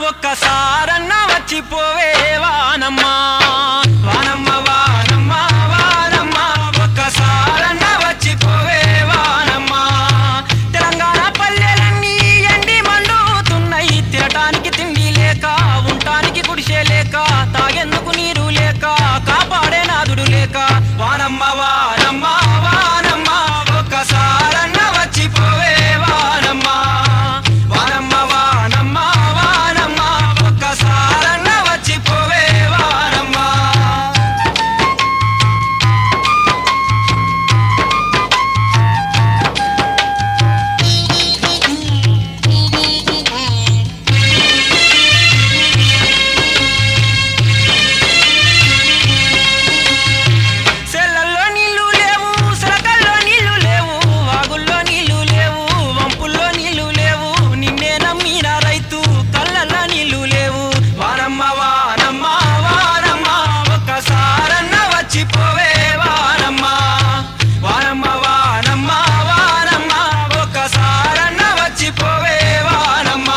ఒక్కసారన్న వచ్చిపోవే వానమ్మా వానమ్మ వానమ్మ వానమ్మ ఒక్కసారన్న వచ్చిపోవే వానమ్మా తెలంగాణ పల్లెలన్నీ ఎండి మండుతున్నాయి తినటానికి తిండి లేక ఉండటానికి గుడిసె లేక తాగేందుకు నీరు లేక కాపాడే నాదుడు లేక వానమ్మ వానమ్మ వానమ్మ ఒక్కసారన్న వచ్చిపోవే వానమ్మ వానమ్మ వానమ్మ వానమ్మ ఒక్కసారన్న వచ్చిపోవే వానమ్మ సెల్లల్లో నీళ్లు లేవు సరకల్లో నీళ్లు లేవు వాగుల్లో నీళ్లు లేవు వంపుల్లో నీళ్లు లేవు నిన్నే నమ్మిన రైతు కళ్ళల్లో నీళ్లు లేవు వానమ్మ వానమ్మ వానమ్మ ఒక్కసారన్న వచ్చిపోవే వానమ్మ వానమ్మ వానమ్మ వానమ్మ ఒక్కసారన్న వచ్చిపోవే వానమ్మ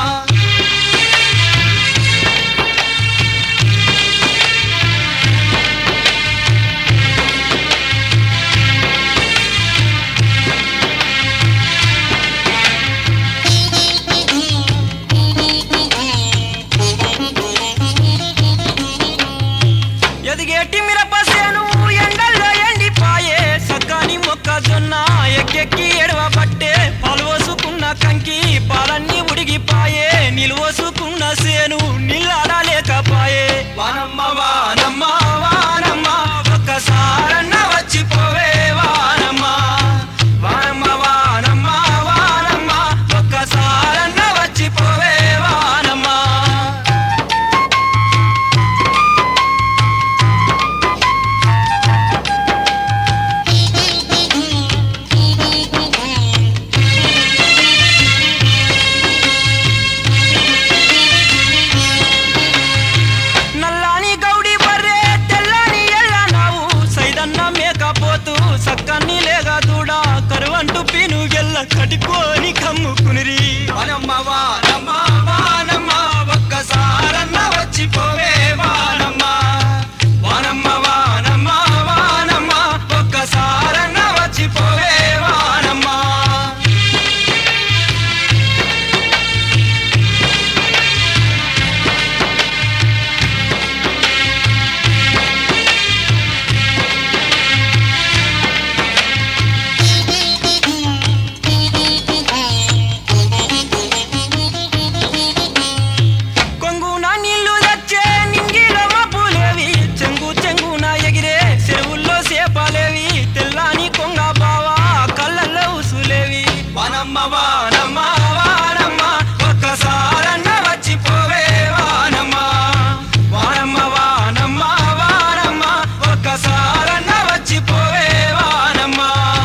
ఎదిగేటి మిరపసేను ఎండల్లో ఎండిపాయే సగ్గాని మొక్కజొన్న ఎక్కెక్కి ఎడవ పట్టే పాలు పోసుకున్న కంకి పాలన్నీ ఉడిగిపాయే నిలువసుకున్న సేను నిల్లాడలేకపాయే వానమ్మ వానమ్మ వానమ్మ ఒక్కసారన్న వచ్చిపోవే వానమ్మ వానమ్మ వానమ్మ వానమ్మ ఒక్కసారన్న వచ్చిపోవే వానమ్మ నల్లాని గౌడి బర్రె తెల్లని ఎల్ల నావు సైదన్న మేకపోతూ సక్కన్ని లేగా దూడ కరువంటు పీను ఎల్ల కట్టుకొని కమ్ముకునిరి వానమ్మ వానమ్మ వానమ్మ ఒక్కసారన్న వచ్చిపోవే వానమ్మ వానమ్మ వానమ్మ వానమ్మ ఒక్కసారన్న వచ్చిపోవే వానమ్మ కొంగున నీళ్లు తెచ్చే నింగిలో మబ్బులేవి చెంగు చెంగున ఎగిరే చెరువుల్లో చేపలేవి తెల్లాని కొంగ బావా కళ్ళల్లో ఉసులేవి వానమ్మ వానమ్మ వానమ్మ ఒక్కసారన్న వచ్చిపోవే వానమ్మ వానమ్మ వానమ్మ వానమ్మ ఒక్కసారన్న వచ్చిపోవే వానమ్మ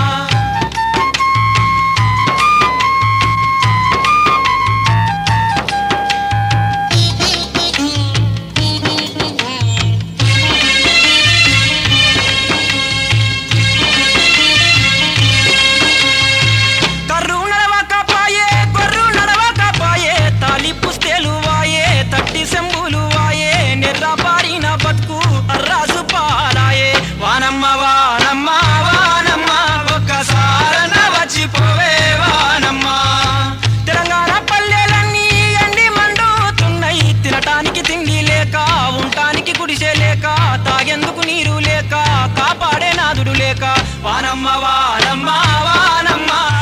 కర్రు నడవకపాయే గొర్రు నడవకపాయే తాలి పుస్తేలు వాయే తట్టి సెంబులు వాయే నెర్ర పారిన బతుకు అర్రాసు పారాయే వానమ్మ వానమ్మ వానమ్మ ఒక్కసారన్న వచ్చిపోవే వానమ్మ తెలంగాణ పల్లెలన్నీ ఎండి మండుతున్నాయి తినటానికి తిండి లేక ఉండటానికి గుడిసె లేక తాగేందుకు నీరు లేక కాపాడే నాదుడు లేక వానమ్మ వానమ్మ వానమ్మ